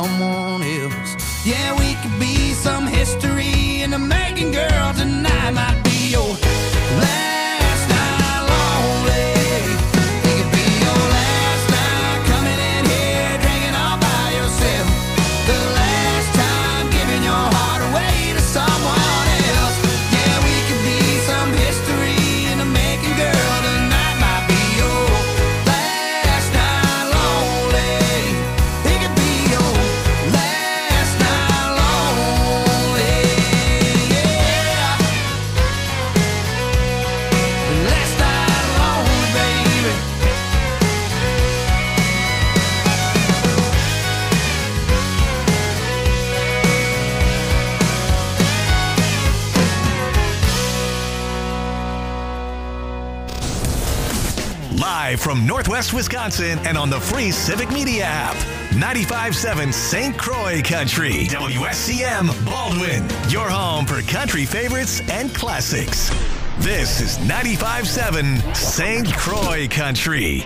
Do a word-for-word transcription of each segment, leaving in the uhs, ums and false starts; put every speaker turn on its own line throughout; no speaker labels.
someone else. Yeah, we could be some history in the making, girl. Tonight might be your last night lonely. It could be your last night coming in here drinking all by yourself. The last time giving your heart away to someone else. Yeah, we could be some history in the making, girl. Tonight might be your last night lonely. It could be your last night lonely. Yeah, last night lonely, baby.
Live from Northwest Wisconsin and on the free Civic Media app. ninety-five point seven Saint Croix Country. W S C M Baldwin. Your home for country favorites and classics. This is ninety-five point seven Saint Croix Country.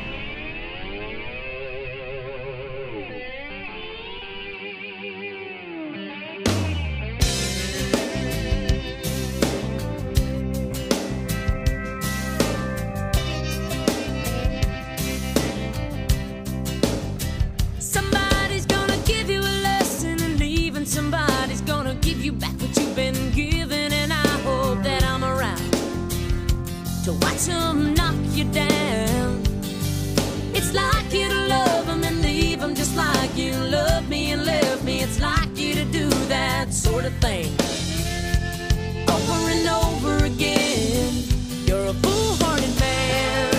Somebody's gonna give you a lesson and leave, and somebody's gonna give you back what you've been given. And I hope that I'm around to watch them knock you down. It's like you to love them and leave them, just like you love me and left me. It's like you to do that sort of thing over and over again. You're a foolhardy man.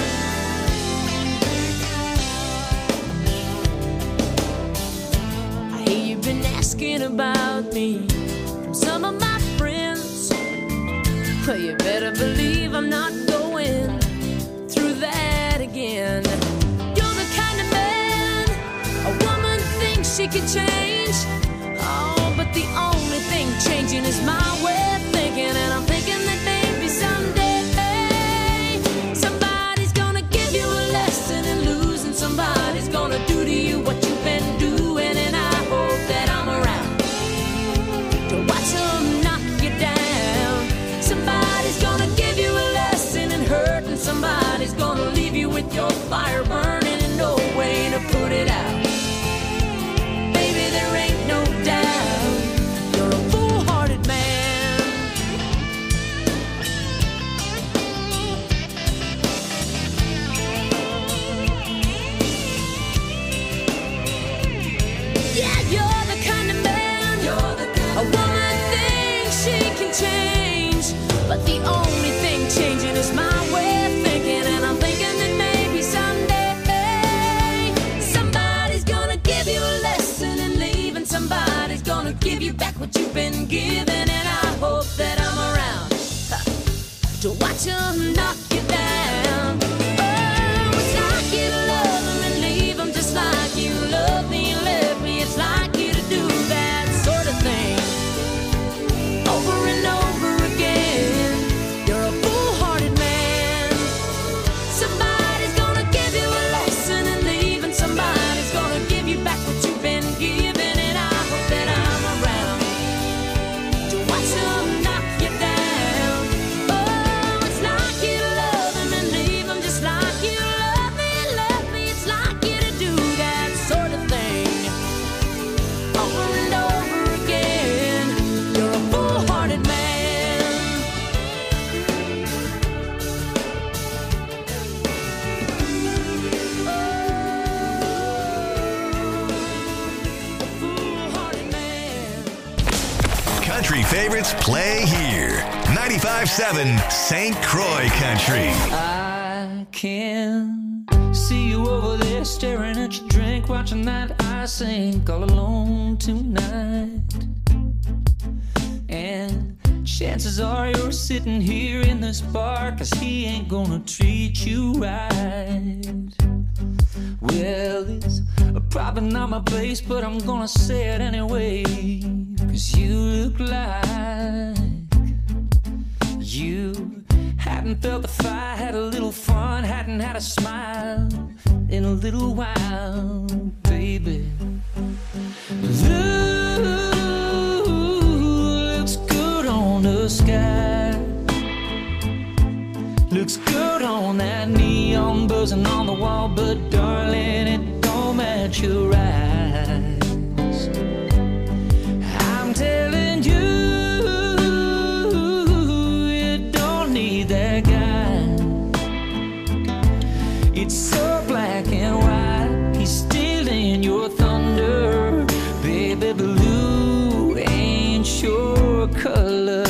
I hear you've been asking about me from some of my friends. Well, you better believe I'm not going through that again. You're the kind of man a woman thinks she can change. Oh, but the only thing changing is my way of thinking. And I'm thinking that maybe someday somebody's gonna give you a lesson in losing. Somebody's gonna do to you what you've been doing. And I hope that I'm around to watch them knock you down. Somebody's gonna give you a lesson in hurt, and somebody's gonna leave you with your fire burning and no way to put it out. Baby, there ain't no doubt you're a foolhardy man. Yeah, you're the kind of man a woman thinks she can change, but the only thing changing is my way of thinking. And I'm thinking that maybe someday somebody's gonna give you a lesson and leave, and somebody's gonna give you back what you've been given. And I hope that I'm around huh, to watch them knock you down. Oh, it's like you to love them and leave them, just like you love me and left me. It's like you to do that sort of thing over and over again. You're a foolhardy man. Somebody's gonna give you a lesson and leave, and somebody's gonna give you back what you've been given. And I hope that I'm around to watch them knock you down. Oh, it's like you to love them and leave them, just like you love me and left me. It's like you to do that sort of thing over and over again. You're a foolhardy man. A foolhardy man.
Country favorites play here. ninety-five point seven Saint Croix Country.
I can see you over there staring at your drink, watching that I sink all alone tonight. And chances are you're sitting here in this bar, 'cause he ain't gonna treat you right. Well, it's probably not my place, but I'm gonna say it anyway, 'cause you look like you hadn't felt the fire, had a little fun, hadn't had a smile in a little while, baby. Look buzzing on the wall, but darling, it don't match your eyes. I'm telling you, you don't need that guy. It's so black and white, he's stealing your thunder. Baby blue ain't your color.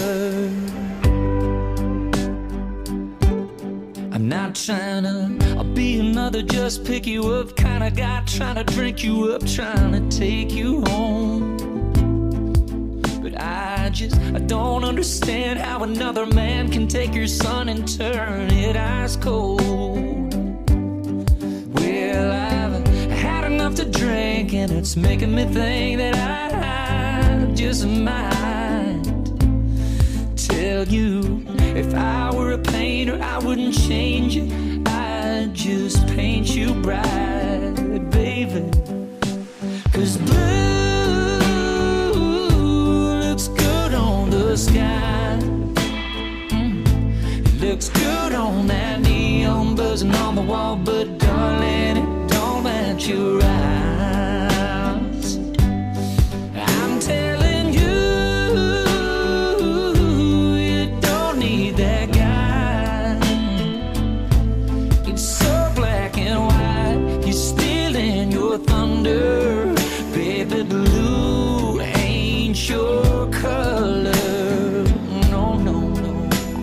I'm not trying to I'll be another just pick you up kind of guy, trying to drink you up, trying to take you home. But I just, I don't understand how another man can take your sun and turn it ice cold. Well, I've had enough to drink, and it's making me think that I just might tell you, if I were a painter, I wouldn't change it. I'd just paint you bright, baby. 'Cause blue looks good on the sky. Mm. It looks good on that neon buzzing on the wall, but darling, it don't match your eyes. I'm telling you, you don't need that guy. It's so black and white, you're stealing your thunder. Baby blue ain't your color. No, no, no.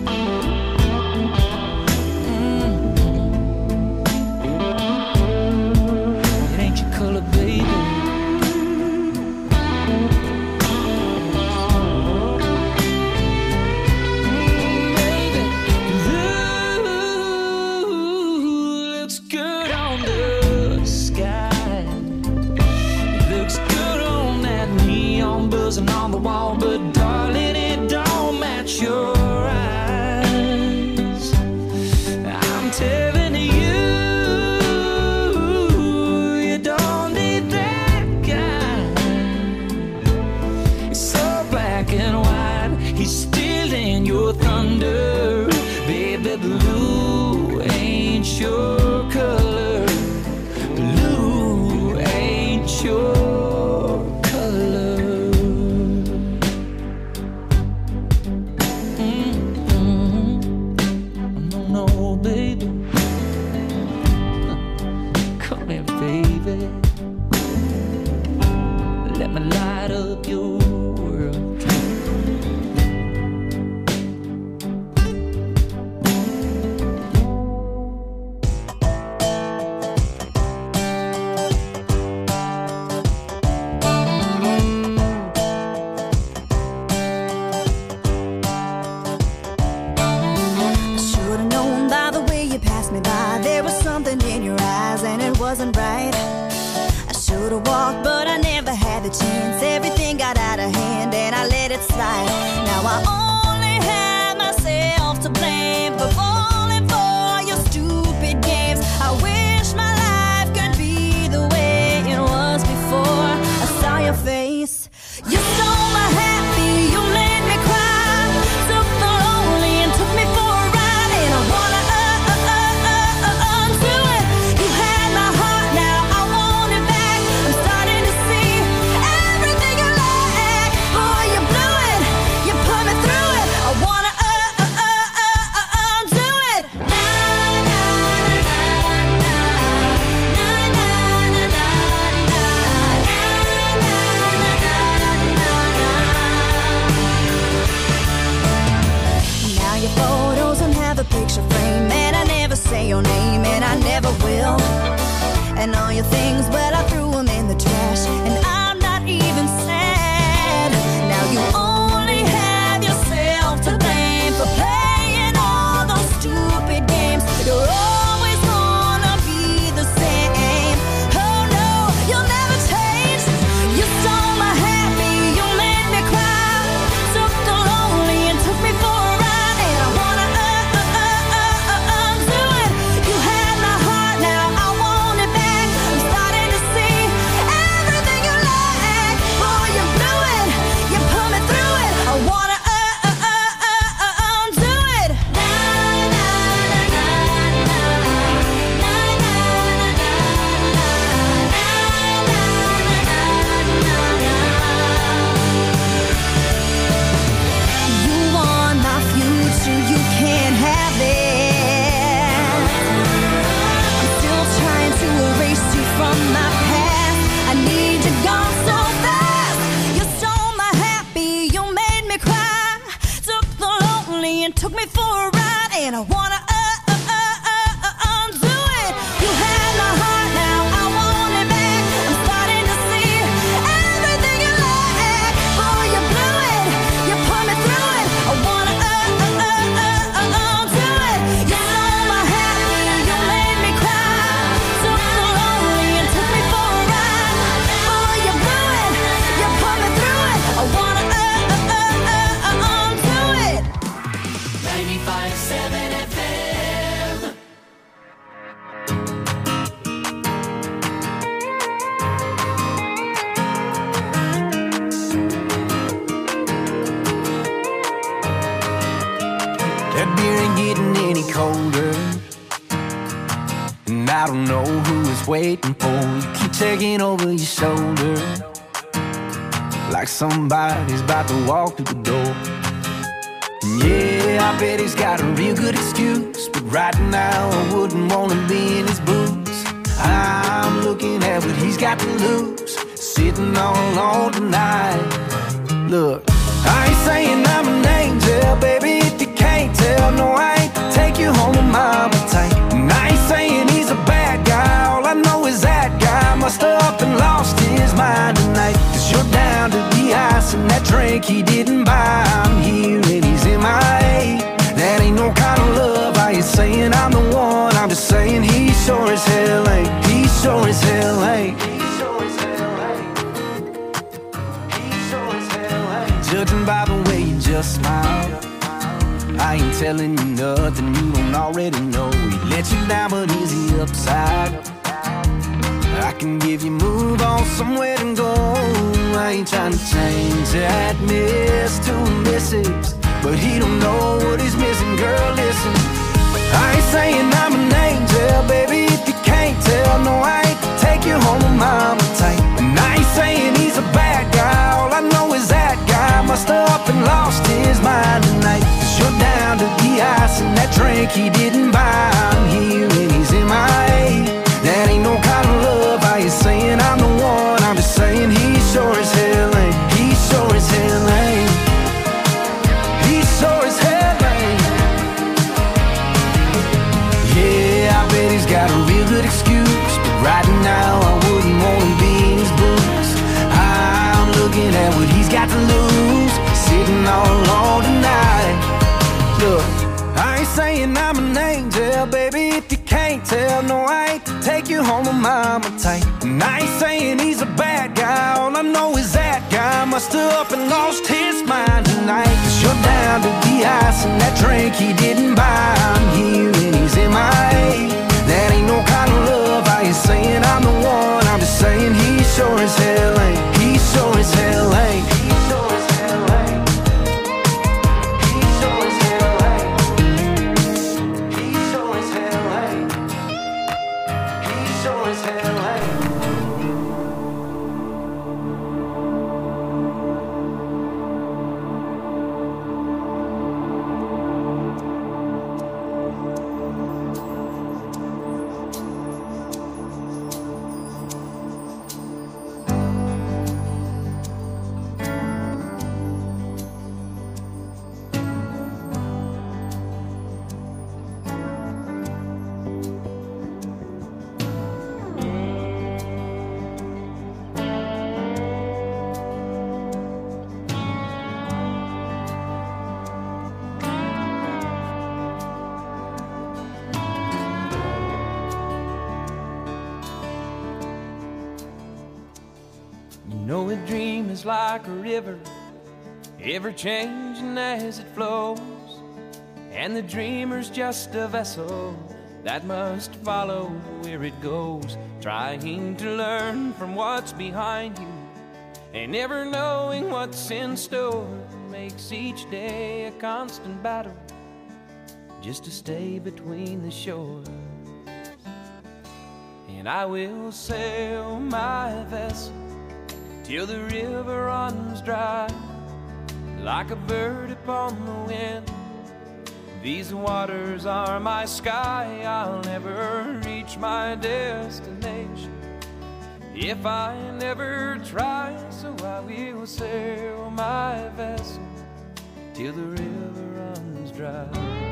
Mm. It ain't your color, baby. Mm, baby. Blue looks good on the sky. Looks good on that neon buzzing on the wall, but darling, it don't match your eyes. I'm telling you, you don't need that guy. It's so black and white, he's stealing your thunder. Baby blue ain't your color. Blue ain't your color. Mm-hmm. No, no, baby. Come here, baby. Let me light up your world.
Should've known by the way you passed me by, there was something in your eyes and it wasn't right. I should've walked, but I never had the chance. Everything got out of hand and I let it slide. Now I only have myself to blame for falling for your stupid games. I wish my life could be the way it was before I saw your face. You stole my happy, you made me cry, took the lonely and took me for a ride, and I wanna uh, uh, uh, uh, uh, undo it. You had my heart, now I want it back. I'm starting to see everything you lack. Boy, you blew it, you put me through it. I wanna uh, uh, uh, uh, uh, undo it. Na na na na na na na na Now your photos don't have a picture frame, and I never say your name, and I never will. And all your things, well, I threw them in the trash, and I'm not even sad. Now you only have yourself to blame for playing all those stupid games. You're always gonna be the same. Oh no, you'll never change. You stole my happy, you made me cry, took the lonely and took me for a ride, and I wanna uh, uh, uh, uh, uh, undo it. You had my heart, now I want it back. I'm starting to see
colder, and I don't know who is waiting for you. Keep checking over your shoulder, like somebody's about to walk through the door. And yeah, I bet he's got a real good excuse, but right now I wouldn't wanna be in his boots. I'm looking at what he's got to lose, sitting all alone tonight. Look, I ain't saying I'm an angel, baby, if you can't tell. No, I ain't to take you home with mama tight. And I ain't saying he's a bad guy, all I know is that guy must have up and lost his mind tonight. Cause you're down to the ice and that drink he didn't buy. I'm here and he's in my A. That ain't no kind of love. I ain't saying I'm the one, I'm just saying he sure as hell ain't. He sure as hell ain't. Judging by the way you just smile, I ain't telling you nothing you don't already know. He let you down, but is he upside? I can give you move on somewhere to go. I ain't trying to change that miss to a missus, but he don't know what he's missing. Girl, listen, I ain't saying I'm an angel, baby, if you can't tell. No, I ain't to take you home with mama tight. And I ain't saying he's a bad guy, all I know is that guy must have up and lost his mind tonight. Cause you're down to the ice and that drink he didn't buy. I'm here and he's in my A. That ain't no kind of love. I ain't saying I'm the one, I'm just saying he sure as hell ain't. He sure as hell ain't. He sure as hell ain't. Yeah, I bet he's got a real good excuse, but right now I wouldn't wanna be in his boots. I'm looking at what he's got to lose, sitting all alone tonight. Look, I ain't saying I'm an angel, baby, if you can't tell. No, I ain't to take you home with mama tight. And I ain't saying he's a bad guy, all I know is that guy must have up and lost his mind tonight. Cause you're down to the ice and that drink he didn't buy. I'm here and he's in my A. That ain't no kind of love. I ain't saying I'm the one, I'm just saying he sure as hell ain't. He sure as hell ain't. He sure as hell ain't. He sure as hell ain't. He sure as hell ain't. He sure as hell ain't.
know a dream is like a river, ever changing as it flows, and the dreamer's just a vessel that must follow where it goes, trying to learn from what's behind you and never knowing what's in store. Makes each day a constant battle just to stay between the shores. And I will sail my vessel till the river runs dry, like a bird upon the wind. These waters are my sky, I'll never reach my destination if I never try. So I will sail my vessel till the river runs dry.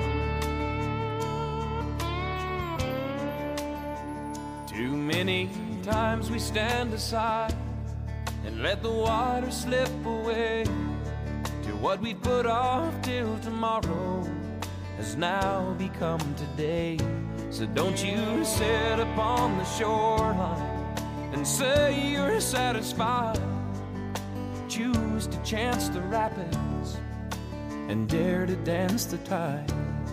Too many times we stand aside and let the water slip away, to what we'd put off till tomorrow has now become today. So don't you sit upon the shoreline and say you're satisfied. Choose to chance the rapids and dare to dance the tide.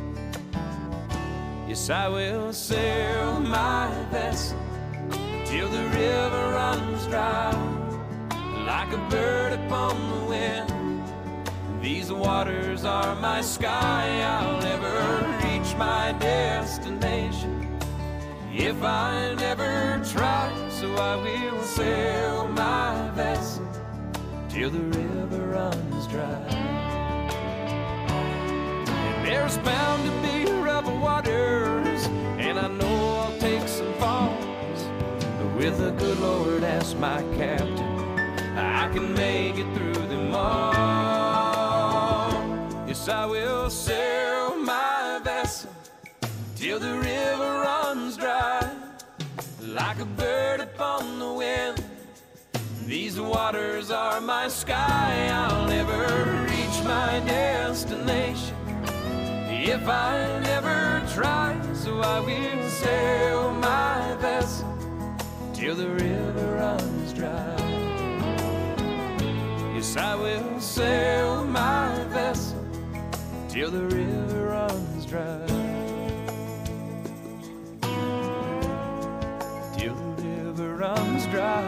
Yes, I will sail my vessel till the river runs dry, like a bird upon the wind. These waters are my sky, I'll never reach
reach my destination if I never try. So I will sail my vessel till the river runs dry. And there's bound to be rough waters, and I know I'll take some falls, but with the good Lord as my captain, I can make it through them all. Yes, I will sail my vessel till the river runs dry. Like a bird upon the wind, these waters are my sky. I'll never reach my destination if I never try. So I will sail my vessel till the river runs dry. Yes, I will sail my vessel till the river runs dry. Till the river runs dry.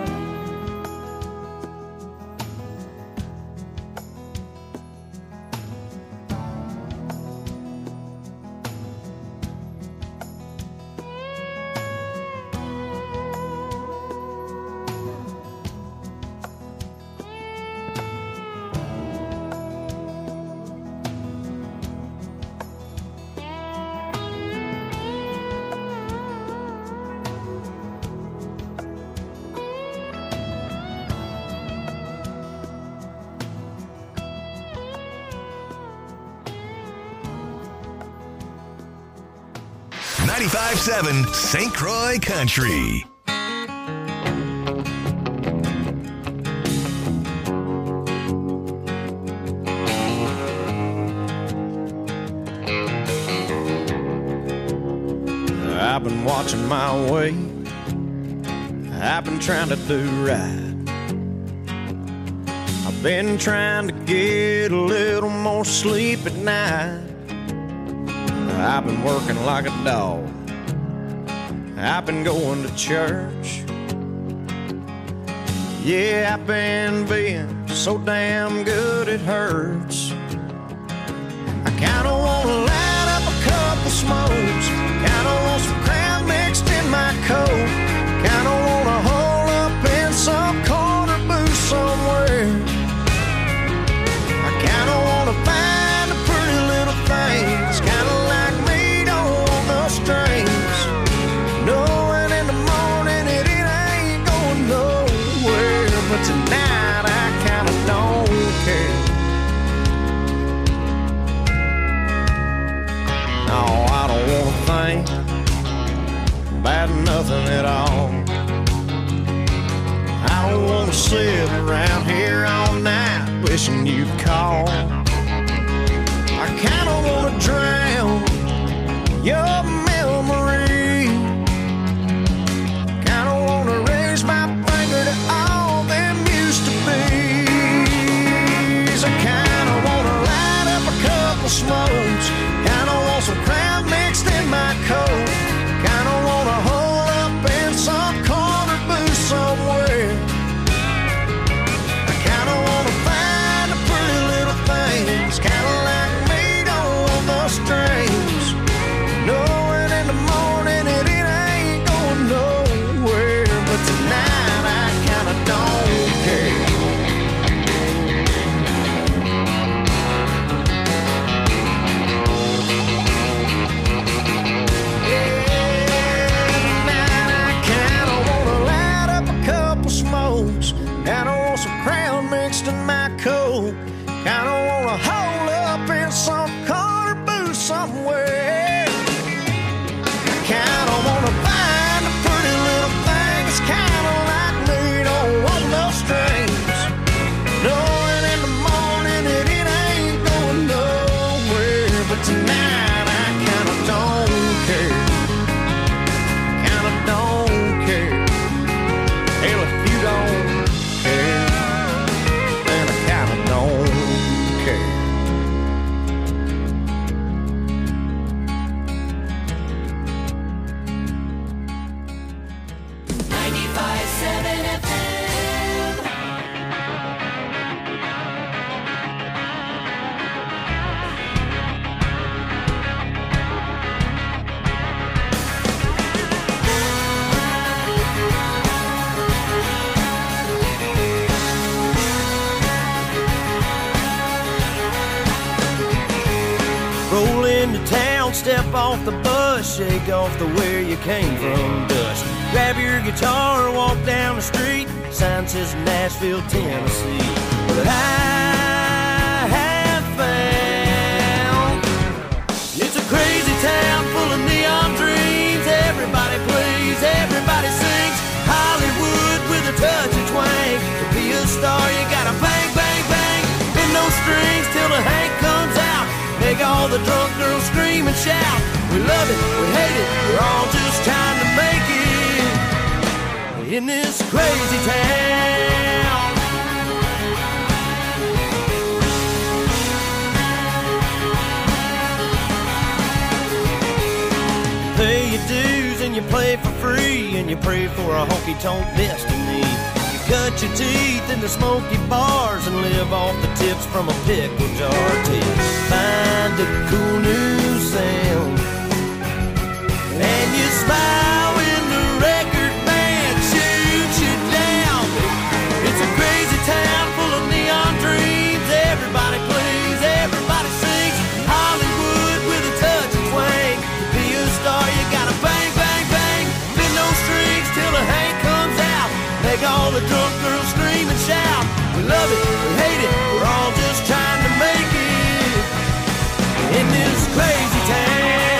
ninety-five seven Saint Croix Country.
I've been watching my way. I've been trying to do right. I've been trying to get a little more sleep at night. I've been working like a dog. I've been going to church. Yeah, I've been being so damn good it hurts. I kinda wanna light up a couple smokes. Kinda want some Crown mixed in my coat. Kinda wanna hole up in some corner booth somewhere. I kinda wanna find a pretty little thing. It's kinda like me, don't want no strings. Knowing in the morning that it ain't going nowhere. But tonight I kinda don't care. No, I don't wanna think about nothing at all. I don't wanna sit around here all night wishing you'd call. I kinda wanna drown your memory. Kinda wanna raise my finger to all them used to be's. I kinda wanna light up a couple smokes. Kinda want some Crown mixed in my coat. Kinda wanna hole up in some corner booth somewhere. I kinda wanna find a pretty little thing. It's kinda like me, don't want no strings. Knowing in the morning that it ain't going nowhere. But tonight I kinda don't care. Kinda want some Crown mixed in my coat. Kinda wanna hole up in some corner booth somewhere. Kinda wanna find a pretty little thing. It's kinda like me, don't want no strings. Knowing in the morning that it ain't going nowhere. But tonight I kinda don't care. Kinda don't care. Hell, if you don't care, then I kinda don't care. into town, step off the bus, shake off the where you came from dust. Grab your guitar, walk down the street, sign says Nashville, Tennessee. But I have found it's a crazy town full of neon dreams. Everybody plays, everybody sings. Hollywood with a touch of twang. To be a star, you gotta bang, bang, bang. Bend those strings till the Hank comes out. Make all the drunk girls scream and shout. We love it, we hate it, we're all just trying to make it in this crazy town. Pay your dues and you play for free, and you pray for a honky-tonk destiny. You cut your teeth in the smoky bars and live off the tips from a pickle jar till you find a cool new sound. And you smile when the record band shoots you down. It's a crazy town full of neon dreams. Everybody plays, everybody sings. Hollywood with a touch of twang. To be a star, you gotta bang, bang, bang. Bend those strings till the Hank comes out. Make all the drunk girls scream and shout. We love it, we hate it, we're all just trying to make it in this crazy town.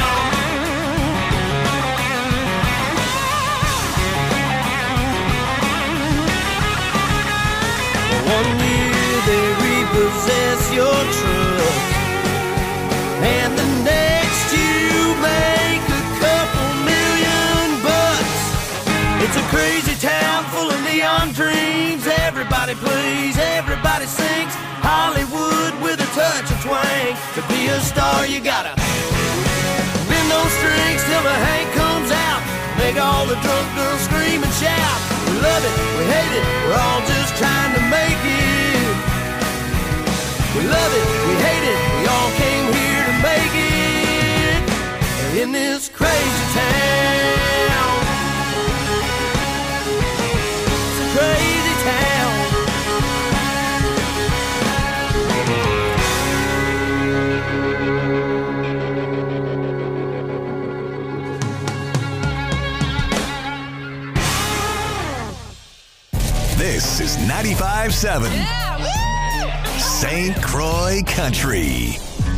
One year they repossess your truck, and the next you make a couple million bucks. It's a crazy town full of neon dreams. Everybody plays, everybody sings. Hollywood with a touch of twang. To be a star, you gotta bend those strings till the Hank comes out. Make all the drunk girls scream and shout. We love it, we hate it, we're all just trying to make it. We love it, we hate it, we all came here to make it in this crazy town. It's a crazy town.
This is ninety-five seven Saint Croix Country.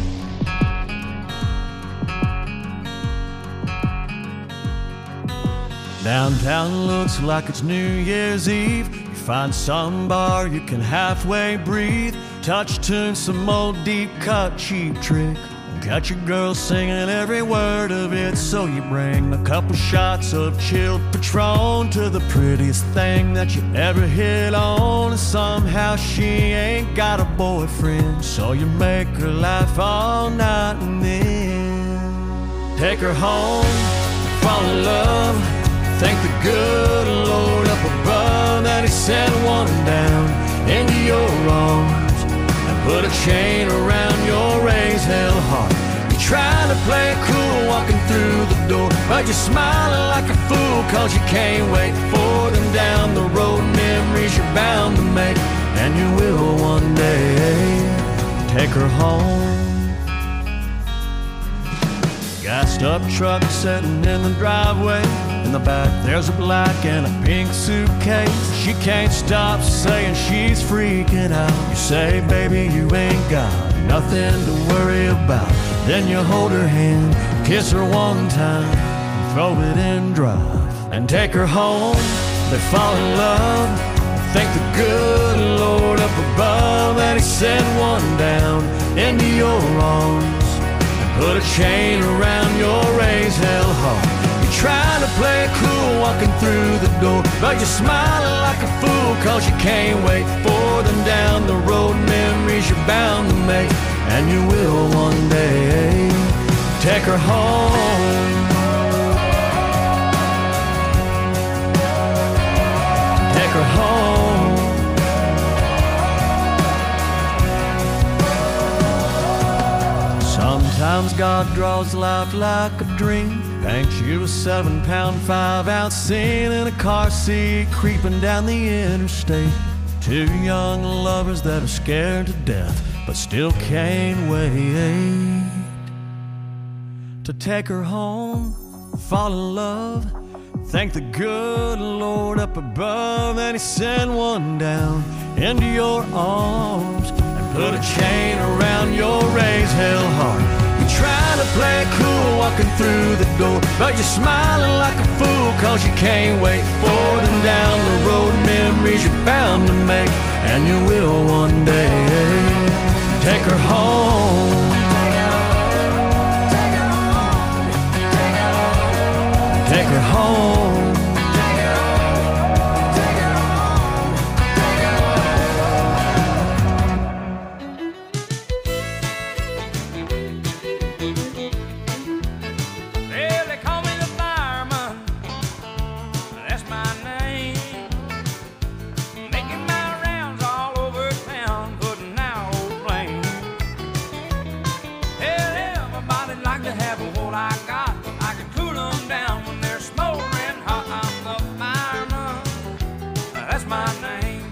Downtown looks like it's New Year's Eve. You find some bar you can halfway breathe. Touch tune, some old deep cut cheap trick. Got your girl singing every word of it. So you bring a couple shots of chilled Patron to the prettiest thing that you ever hit on. And somehow she ain't got a boyfriend, so you make her laugh all night and then take her home, fall in love. Thank the good Lord up above that he sent one down into your arms and put a chain around your raised hell heart. You're trying to play it cool walking through the door, but you're smiling like a fool cause you can't wait for them down the road. Memories you're bound to make, and you will one day take her home. Gassed up truck sitting in the driveway. In the back there's a black and a pink suitcase. She can't stop saying she's freaking out. You say, baby, you ain't got nothing to worry about. Then you hold her hand, kiss her one time, and throw it in drive and take her home. They fall in love. Thank the good Lord up above that he sent one down into your arms and put a chain around your raised hell heart. Trying to play it cool walking through the door, but you're smiling like a fool cause you can't wait for them down the road. Memories you're bound to make, and you will one day take her home. Take her home. Sometimes God draws life like a dream. Paints you a seven pound, five ounce scene in a car seat creeping down the interstate. Two young lovers that are scared to death but still can't wait. to take her home, fall in love, thank the good Lord up above, and he sent one down into your arms and put a chain around your raised hell heart. You try to play it cool walking through the door, but you're smiling like a fool cause you can't wait for them down the road. Memories you're bound to make, and you will one day. Take her home, take her home.
Well, they call me the fireman, that's my name. Making my rounds all over town, putting out old flames. Hell, everybody'd like to have what I got. I can cool them down when they're smoldering hot. I'm the fireman, that's my name.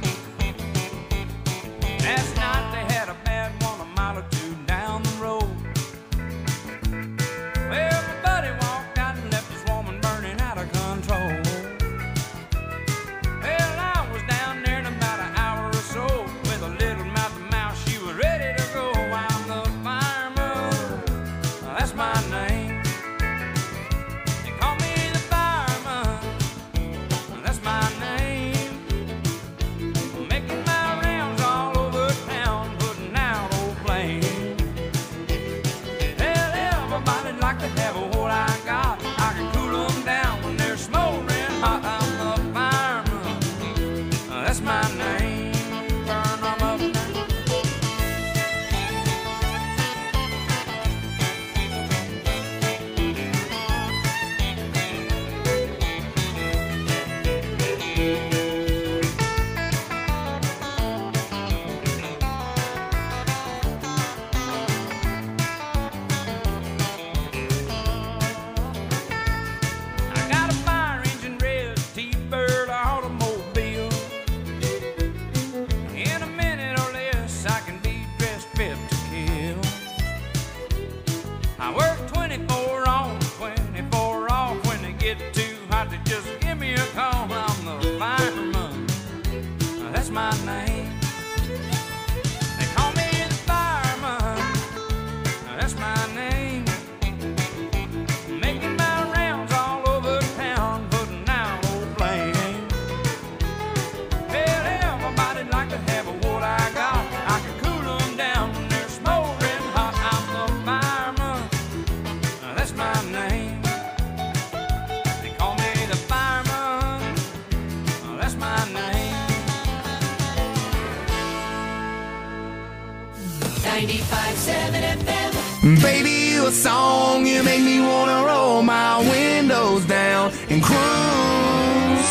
Last night they had a bad one a mile or two down the road. Well, my buddy walked out and left his woman burning out of control. Well, I was down there in about an hour or so with a little mouth to mouth, she was ready to go. I'm the fireman, that's my name. They call me the fireman, that's my name. Making my rounds all over town, putting out old flames. Hell, everybody'd like to have what I got. I can cool them down when they're smoldering hot. I'm the fireman, that's my name. Burn them up now. I got a fire engine red T-Bird automobile. In a minute or less, I can be dressed fit to kill. I work twenty-four on, twenty-four off. When they get too hot, they just give me a call. I'm the fireman, that's my name. They call me the fireman, that's my name. Making my rounds all over town, putting out old flames. Hell, everybody'd like to have what I got. I can cool them down when they're smoldering hot. I'm the fireman, that's my name. They call me the fireman, that's my name.
ninety-five seven F M.
Baby, you a song, you make me wanna roll my windows down and cruise.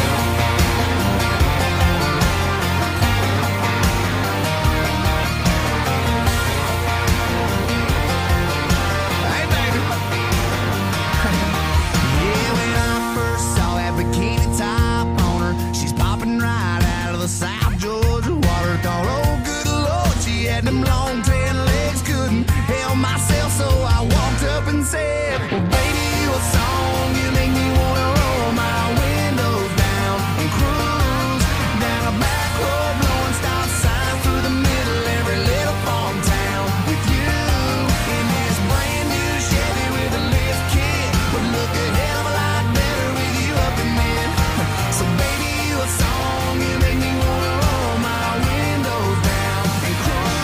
Hey, baby. Yeah, when I first saw that bikini top on her, she's popping right out of the South Georgia water. Thought, oh, good Lord, she had them long tan legs, couldn't help myself, so I walked up and said, well, baby, you a song, you make me wanna roll my windows down and cruise down a back road, blowing stop signs through the middle every little farm town with you in this brand new Chevy with a lift kit. Would look a hell of a lot better with you up in it. So baby, you a song, you make me wanna roll my windows down and cruise.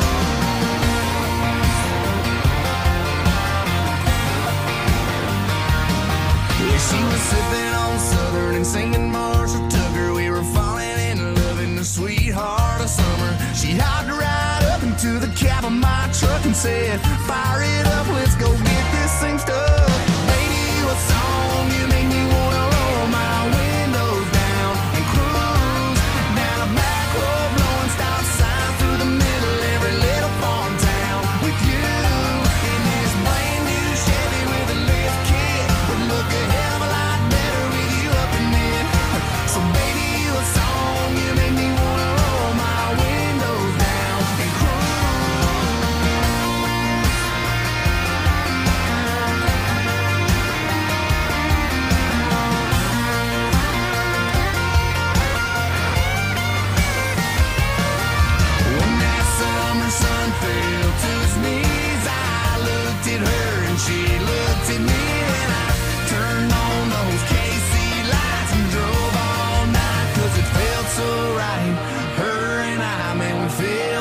Yeah, she was sipping on Southern and singing Marshall Tucker. We were falling in love in the sweetheart of summer. She hopped right up into the cab of my truck and said, fire it up, let's go get this thing stuck. Baby, you a song, you make me wanna roll my windows down and cruise down a back road, blowing stop signs through the middle every little farm town with you in this brand new Chevy with a lift kit. Would look a hell of a lot better with you up in it. So baby, you a song, you make me wanna roll my windows down and cruise.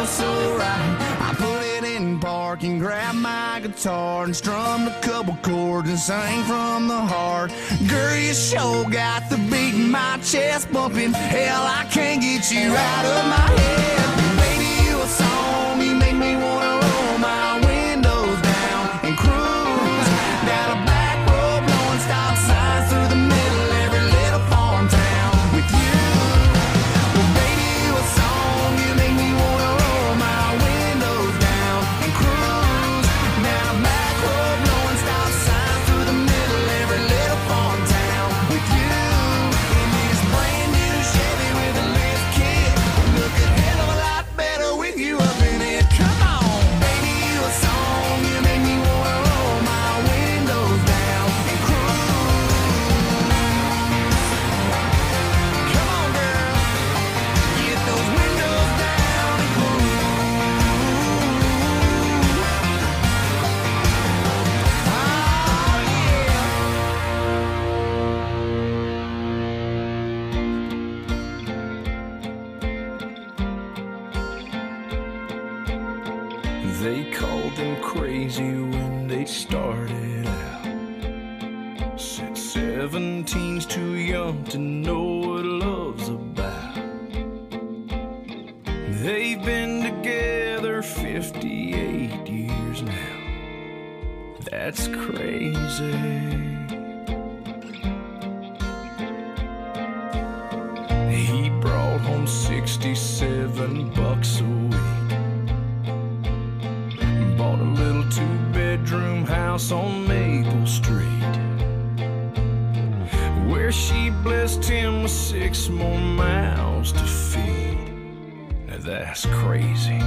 felt so right. I put it in park and grabbed my guitar and strummed a couple chords and sang from the heart. Girl, you sure got the beat in my chest bumping. Hell, I can't get you out of my head. Baby, you a song, you make me wanna roll my windows down and cruise down a back road, blowing stop signs through the middle of every little farm town with you. Well, baby, you a song, you make me wanna roll my windows down and cruise down a back road, blowing stop signs through the middle of every little farm town with you. In this brand new Chevy with a lift kit, look a hell of a lot better with you up in it. Come on, baby, you a song, you make me wanna roll my windows down and cruise. Come on, girl, get those windows down and cruise. Oh, yeah.
They called them crazy when they started out. Said seventeen's too young to know what love's about. They've been together fifty-eight years now. That's crazy. He brought home sixty-seven bucks a week. Bought a little two-bedroom house on Maple Street, where she blessed him with six more mouths to feed. Now that's crazy.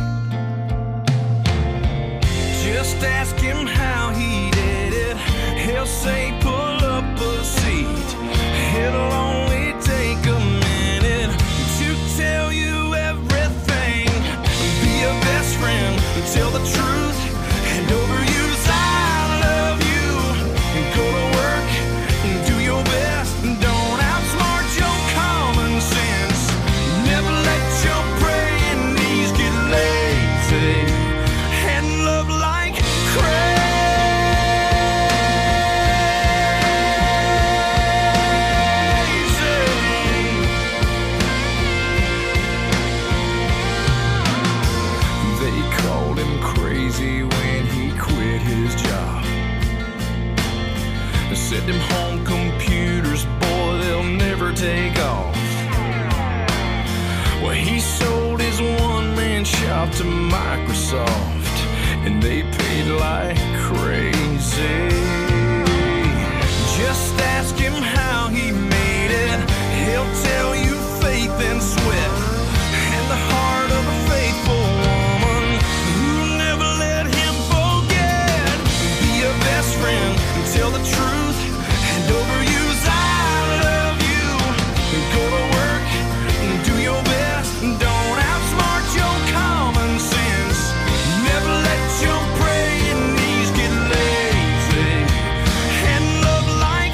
Just ask him how he did it. He'll say pull up a seat. It'll only take a minute to tell you everything. Be a best friend, tell the truth, and overuse I love you. Go to work, do your best, don't outsmart your common sense. Never let your praying knees get lazy, and love like crazy. They called him crazy when he quit his job. They said them home computers, boy, they'll never take off. Well, he sold his one-man shop to Microsoft, and they paid like crazy. Just ask him how he made it. He'll tell you faith and sweat, and the heart of a faithful woman who never let him forget. Be a best friend, tell the truth, and overuse I love you. Go to work, do your best, don't outsmart your common sense. Never let your praying knees get lazy, and love like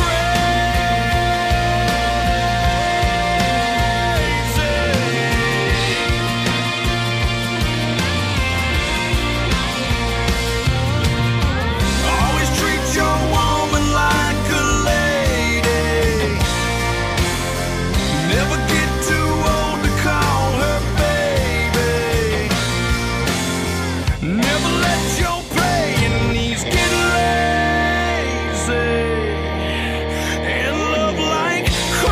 always treat your woman like a lady. Never get too old to call her baby. Never let your praying knees get lazy, and love like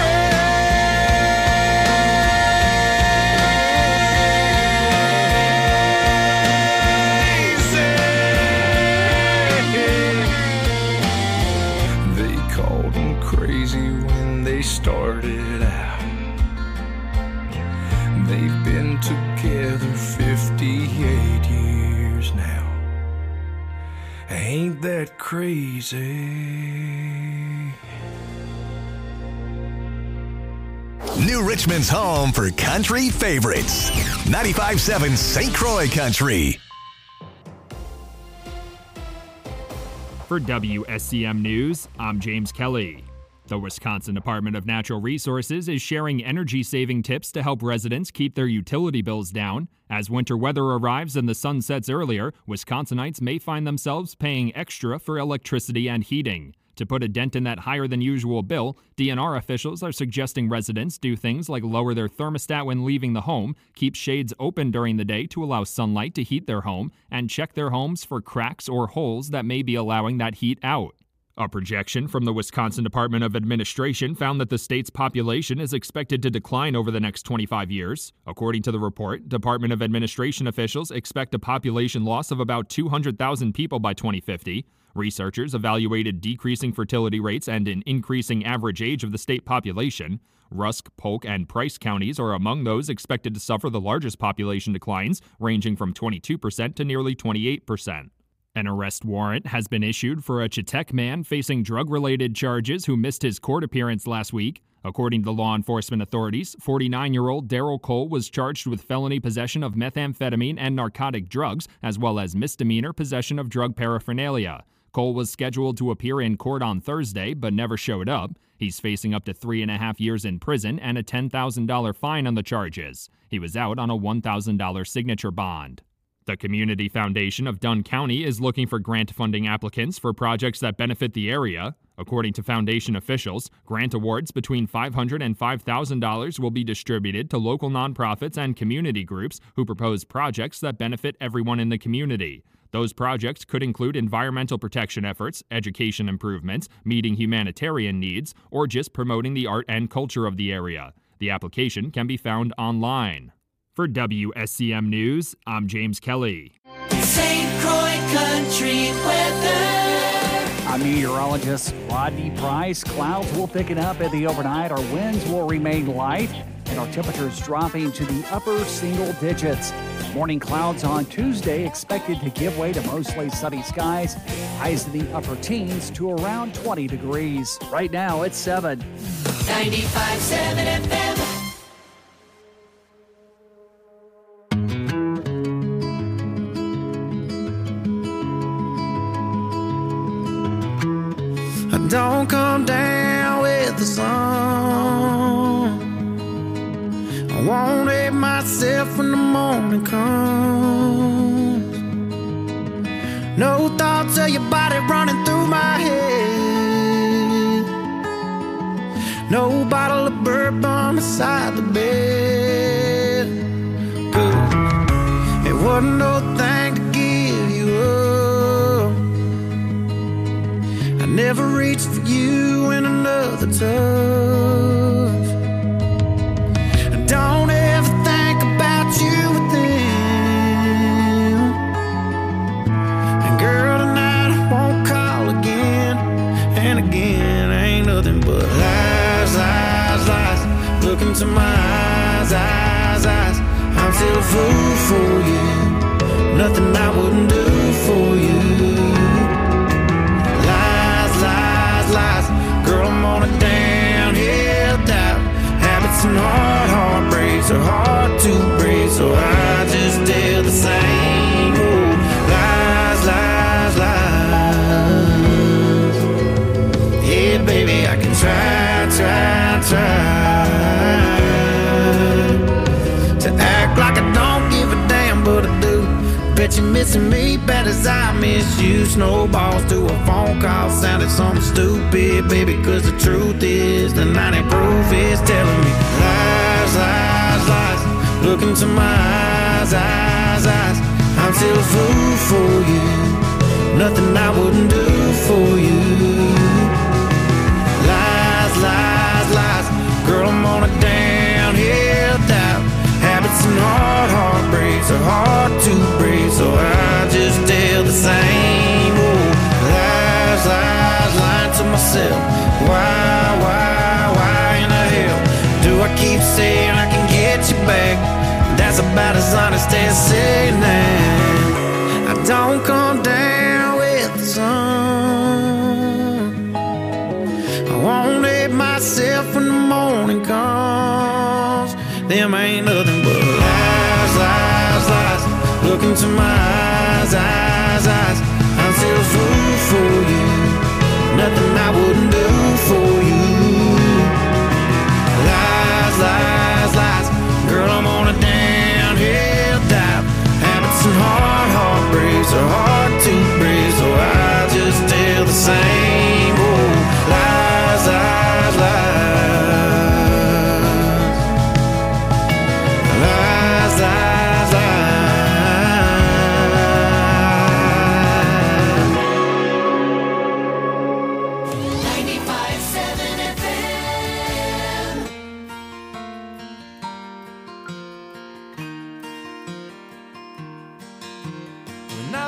crazy. They called him crazy when they started out. They've been together fifty-eight years now. Ain't that crazy?
New Richmond's home for country favorites. ninety-five point seven Saint Croix Country.
For W S C M News, I'm James Kelly. The Wisconsin Department of Natural Resources is sharing energy-saving tips to help residents keep their utility bills down. As winter weather arrives and the sun sets earlier, Wisconsinites may find themselves paying extra for electricity and heating. To put a dent in that higher-than-usual bill, D N R officials are suggesting residents do things like lower their thermostat when leaving the home, keep shades open during the day to allow sunlight to heat their home, and check their homes for cracks or holes that may be allowing that heat out. A projection from the Wisconsin Department of Administration found that the state's population is expected to decline over the next twenty-five years. According to the report, Department of Administration officials expect a population loss of about two hundred thousand people by twenty fifty. Researchers evaluated decreasing fertility rates and an increasing average age of the state population. Rusk, Polk, and Price counties are among those expected to suffer the largest population declines, ranging from twenty-two percent to nearly twenty-eight percent. An arrest warrant has been issued for a Chetek man facing drug-related charges who missed his court appearance last week. According to law enforcement authorities, forty-nine-year-old Daryl Cole was charged with felony possession of methamphetamine and narcotic drugs, as well as misdemeanor possession of drug paraphernalia. Cole was scheduled to appear in court on Thursday, but never showed up. He's facing up to three and a half years in prison and a ten thousand dollars fine on the charges. He was out on a one thousand dollars signature bond. The Community Foundation of Dunn County is looking for grant funding applicants for projects that benefit the area. According to foundation officials, grant awards between five hundred dollars and five thousand dollars will be distributed to local nonprofits and community groups who propose projects that benefit everyone in the community. Those projects could include environmental protection efforts, education improvements, meeting humanitarian needs, or just promoting the art and culture of the area. The application can be found online. For W S C M News, I'm James Kelly.
Saint Croix Country Weather.
I'm meteorologist Rodney Price. Clouds will thicken up in the overnight. Our winds will remain light, and our temperatures dropping to the upper single digits. Morning clouds on Tuesday expected to give way to mostly sunny skies. Highs in the upper teens to around twenty degrees. Right now, it's seven.
ninety-five point seven F M.
Don't come down with the sun. I won't hate myself when the morning comes. No thoughts of your body running through my head. No bottle of bourbon beside the bed. Good. It wasn't no thing to give you up. Never reached for you in another touch. Don't ever think about you with them. And girl, tonight I won't call again. And again, ain't nothing but lies, lies, lies. Look into my eyes, eyes, eyes. I'm still a fool for you. Nothing I wouldn't do for you. Lies. Girl, I'm on a downhill doubt. Habits and hard heartbreaks are hard to break, so I just tell the same old lies, lies, lies. Yeah, baby, I can try, try, try to act like I don't give a damn, but I do. Bet you're missing me bad as I miss you. Snowballs to a phone call sounded something stupid, baby, cause the truth is the ninety proof is telling me lies, lies, lies. Look into my eyes, eyes, eyes. I'm still a fool for you. Nothing I wouldn't do for you. Lies, lies, lies. Girl, I'm on a downhill doubt. Habits and hard heartbreaks are hard to break, so I just tell the same old lies, lies, lying to myself. Why, why, why in the hell do I keep saying I can get you back? That's about as honest as saying that I don't come down with the sun. I won't hate myself when the morning comes. Them ain't nothing but lies, lies, lies. Look into my eyes, eyes, eyes. I'm still a fool for you. Nothing I wouldn't do for you.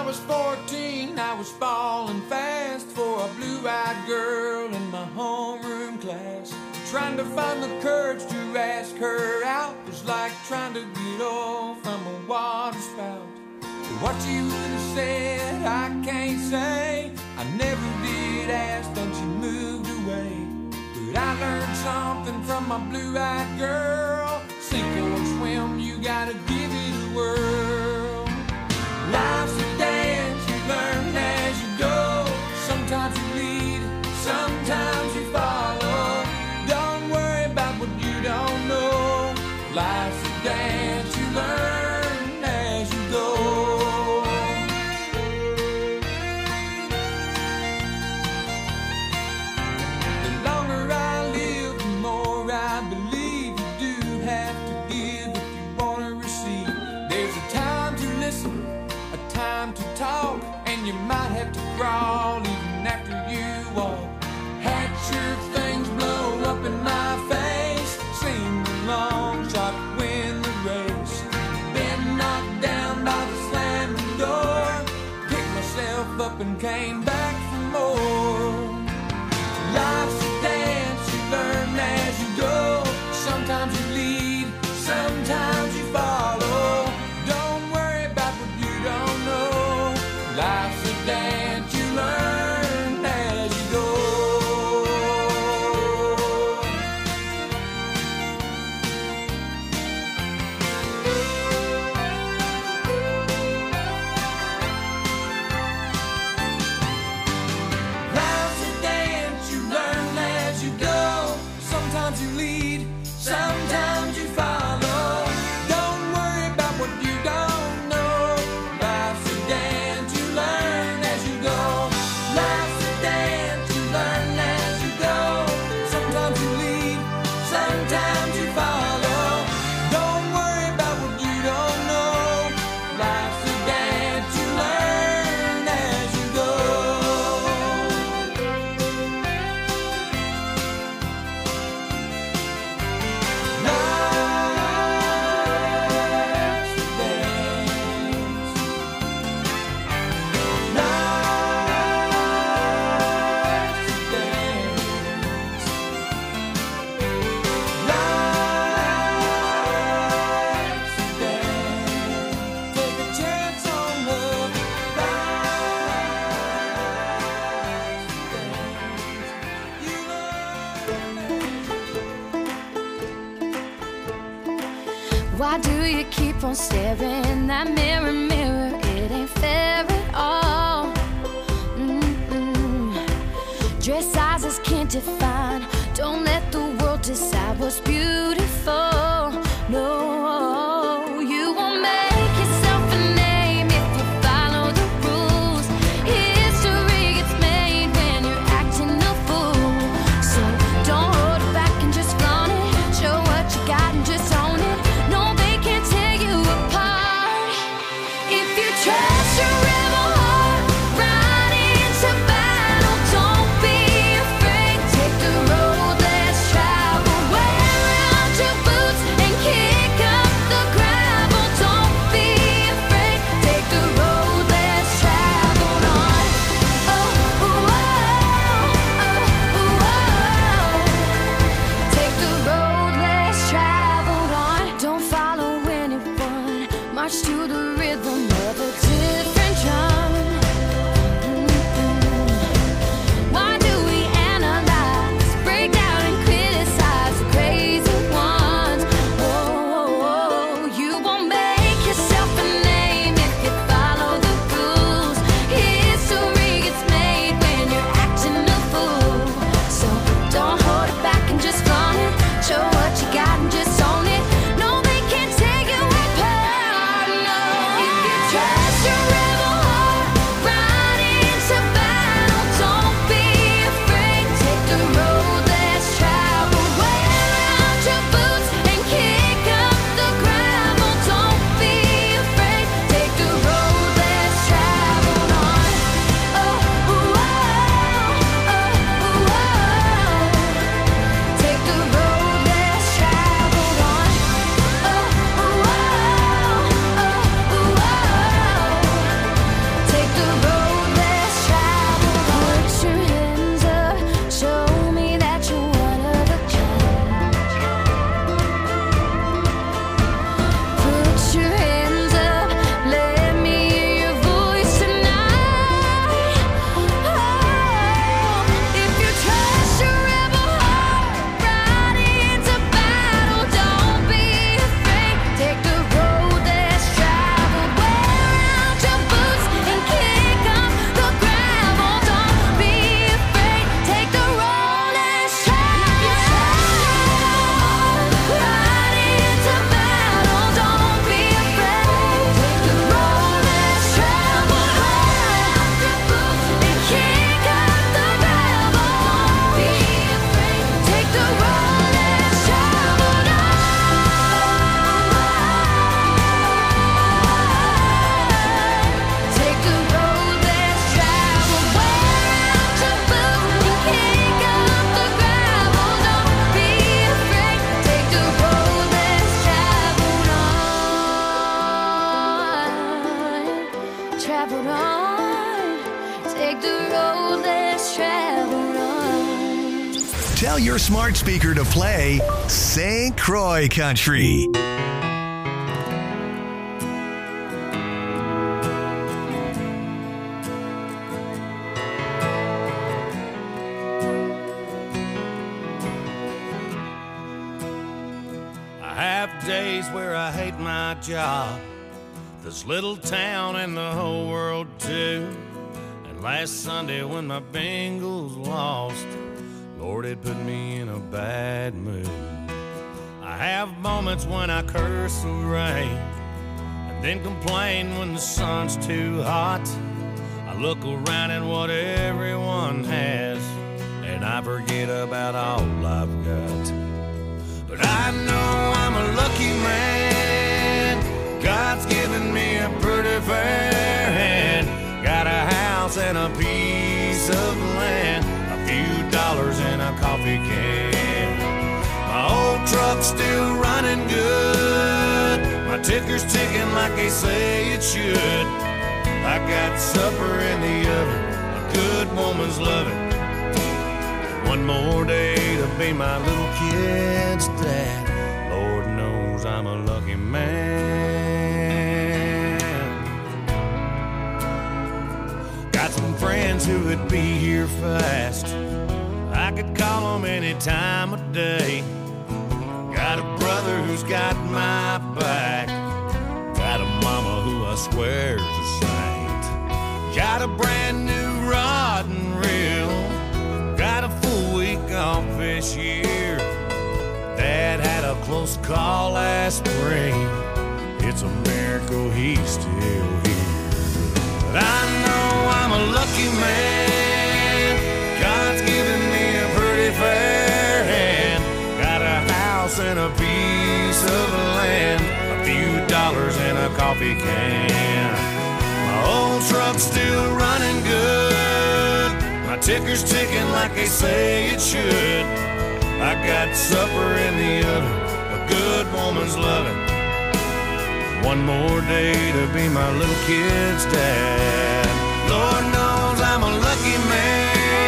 was fourteen, I was falling fast for a blue-eyed girl in my homeroom class. Trying to find the courage to ask her out was like trying to get off from a water spout. What you would have said, I can't say. I never did ask, then she moved away. But I learned something from my blue-eyed girl. Sink or swim, you gotta give it a whirl. Life's a dance, you learn as you go. Sometimes you lead, sometimes you follow. Don't worry about what you don't know. Life's a dance, you learn as you go. The longer I live, the more I believe you do have to give if you want to receive. There's a time to listen, a time to talk, and you might have to crawl even after you walk. Had sure things blow up in my face, seemed a long shot to win the race. Been knocked down by the slamming door, picked myself up and came back for more. Life's a dance, you learn as you go. Sometimes you lead, sometimes you follow. Don't worry about what you don't know. Life's a dance, you learn as you go. Life's a dance, you learn as you go. Sometimes you lead, sometimes you follow. Don't worry about what you don't know. Life's a dance, you learn as you go. Life's a dance, you learn as you go. Sometimes you lead, sometimes you follow. Don't worry about what you don't know. Life's a dance, you learn as you go. Life's a dance. Life's a dance. Life's a dance. Take a chance on love. Life's a dance. You
Why do you keep on staring? That mirror, mirror, it ain't fair at all. Mm-mm. Dress sizes can't define. Don't let the world decide what's beautiful. No, you won't make yourself a name if you follow the rules. History gets made when you're acting a fool. So don't hold it back and just flaunt it. Show what you got and just own it. No, they can't tear you apart. If you trust your rebel heart, ride into battle. Don't be afraid. Take the road less traveled. Wear out your boots and kick up the gravel. Don't be afraid. Take the road less traveled on. Oh, oh, oh, oh, oh. Take the road less traveled on. Don't follow anyone. March to the rhythm of a different drum. Mm-mm. Why do we analyze, break down and criticize the crazy ones? Oh, oh, oh. You won't make yourself a name if you follow the rules. History gets made when you're acting a fool. So don't hold it back and just flaunt it. Show what you got and just own it. No, they can't take you apart. No, if you trust traveled on. Take the road less traveled on.
Tell your smart speaker to play Saint Croix Country.
Days where I hate my job, this little town and the whole world too. And last Sunday when my Bengals lost, Lord, it put me in a bad mood. I have moments when I curse the rain and then complain when the sun's too hot. I look around at what everyone has and I forget about all I've got. But I know I'm a lucky man. God's given me a pretty fair hand. Got a house and a piece of land, a few dollars and a coffee can. My old truck's still running good. My ticker's ticking like they say it should. I got supper in the oven, a good woman's loving. One more day to be my little kid's dad. Lord knows I'm a lucky man. Got some friends who would be here fast. I could call them any time of day. Got a brother who's got my back. Got a mama who I swear's a saint. Got a brand new rod and reel. Got a full week off this year. Dad had a close call last spring. It's a miracle he's still here. But I know I'm a lucky man. God's given me a pretty fair hand. Got a house and a piece of land, a few dollars and a coffee can. My old truck's still running good. My ticker's ticking like they say it should. I got supper in the oven, a good woman's loving. One more day to be my little kid's dad. Lord knows I'm a lucky man.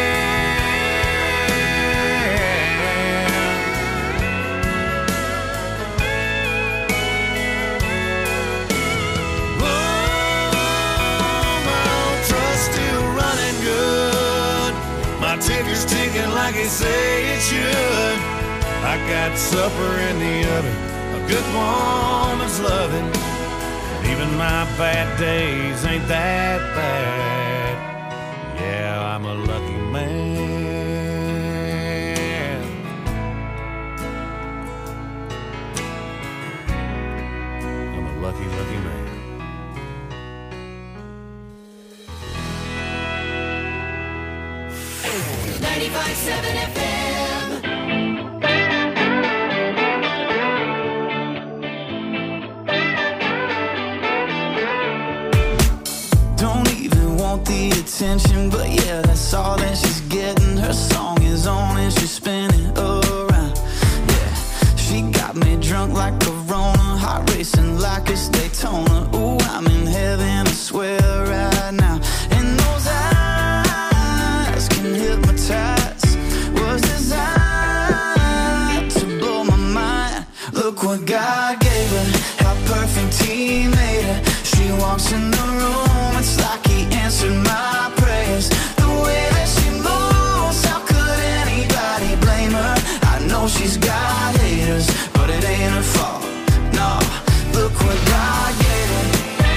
Ticker's ticking like they say it should. I got supper in the oven, a good woman's loving. And even my bad days ain't that bad. Yeah, I'm a lucky man. I'm a lucky, lucky man.
ninety-five seven F M.
Don't even want the attention, but yeah, that's all that she's getting. Her song is on and she's spinning around. Yeah, she got me drunk like Corona, heart racing like it's Daytona. Ooh, I'm in heaven, I swear right now. And those eyes can hypnotize, was designed to blow my mind. Look what God gave her, how perfect He made her. She walks in the room, it's like He answered my prayers. The way that she moves, how could anybody blame her? I know she's got haters, but it ain't her fault. No, look what God gave her.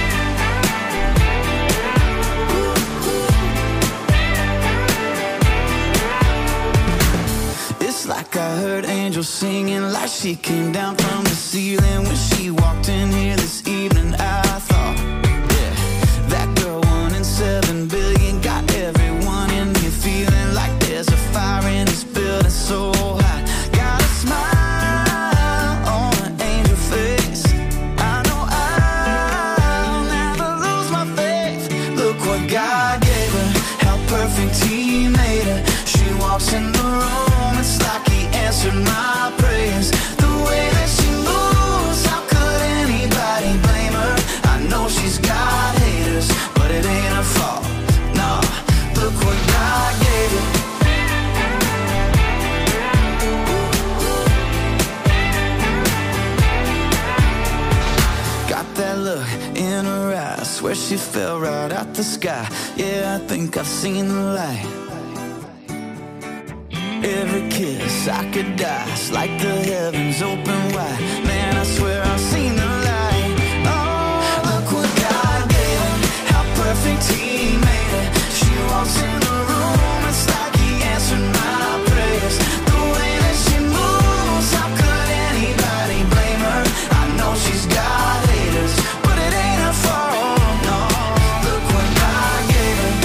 It's like I heard angels singing, like she came down from the ceiling when she walked in here this evening. I thought, yeah, that girl one in seven billion got everyone in here feeling like there's a fire in this building so hot. Got a smile on an angel face. I know I'll never lose my faith. Look what God gave her, how perfect He made her. She walks in the room, it's like He answered my prayers. The way that she moves, swear she fell right out the sky. Yeah, I think I've seen the light. Every kiss I could die. It's like the heavens open wide. Man, I swear I've seen the light. Oh, look what God gave him. How perfect he made it. She walks in the room, it's like he answered my prayers. The way that she moves, how could anybody blame her? I know she's got haters, but it ain't her fault, no. Look what God gave her.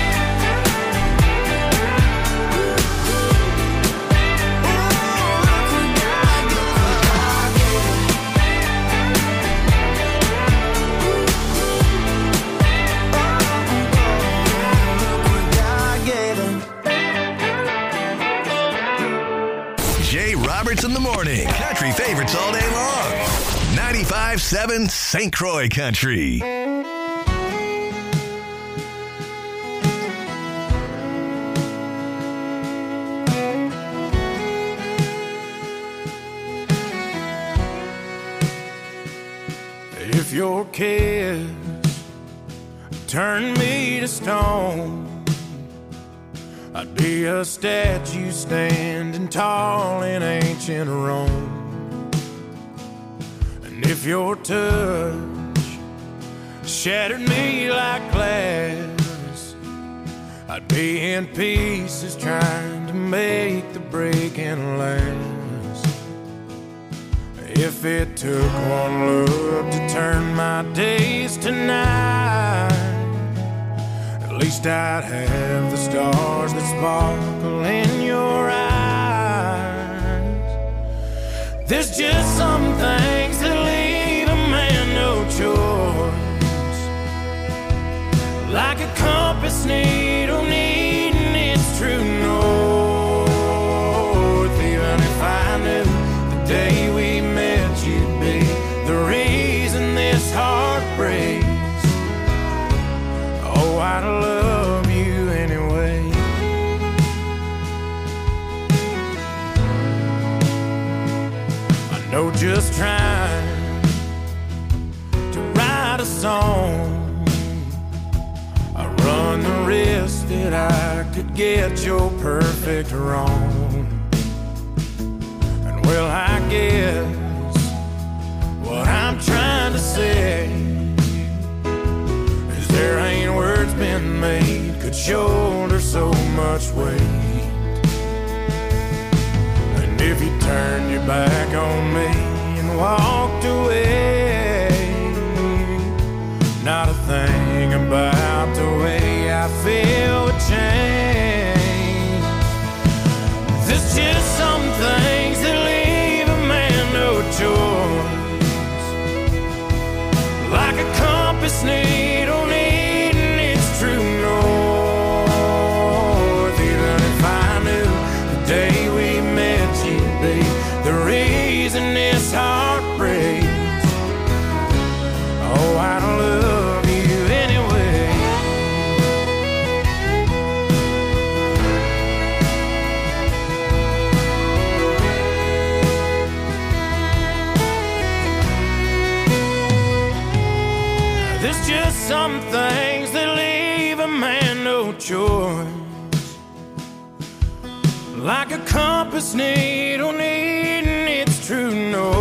Jay Roberts in the morning. Country favorites all day long. ninety-five seven Saint Croix Country.
If your kiss turned me to stone, I'd be a statue standing tall in ancient Rome. And if your touch shattered me like glass, I'd be in pieces trying to make the breaking last. If it took one look to turn my days to night, at least I'd have the stars that sparkle in your eyes. There's just some things that leave a man no choice, like a compass needle needing its true north. Even if I knew the day we met you'd be the reason this heart breaks, oh, I'd love you anyway. I know just trying to write a song, I run the risk that I could get your perfect wrong. And well, I guess what I'm trying to say is there ain't words been made could shoulder so much weight. And if you turned your back on me and walked away, not a thing about the way I feel would change. There's just some things that leave a man no choice, like a compass needle needing its true north. Even if I knew the day we met you'd be the reason this heart breaks, oh, I'd love you anyway. There's just some things that leave a man no choice, like a compass needle needing its true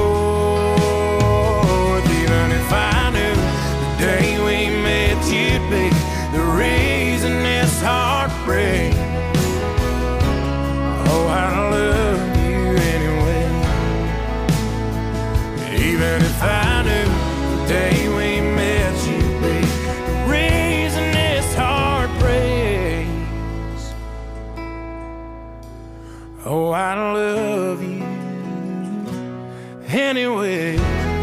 north. Even if I knew the day we met you'd be the reason this heart breaks, oh, I'd love you anyway. Even if I knew the day we met you'd be the reason this heart breaks, oh, I'd love you anyway.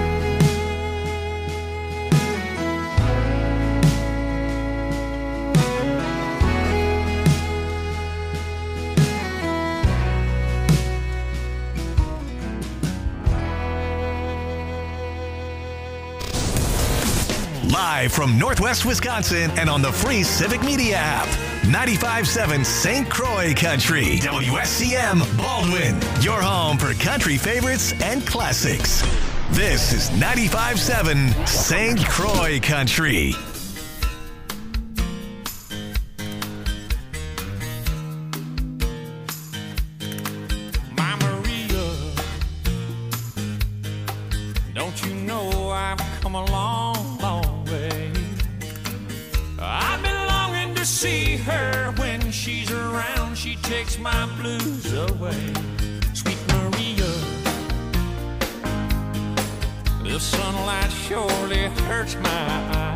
Live from Northwest Wisconsin and on the free Civic Media app. ninety-five seven Saint Croix Country. W S C M Baldwin. Your home for country favorites and classics. This is ninety-five seven Saint Croix Country.
see her when she's around. She takes my blues away. Sweet Maria, the sunlight surely hurts my eyes.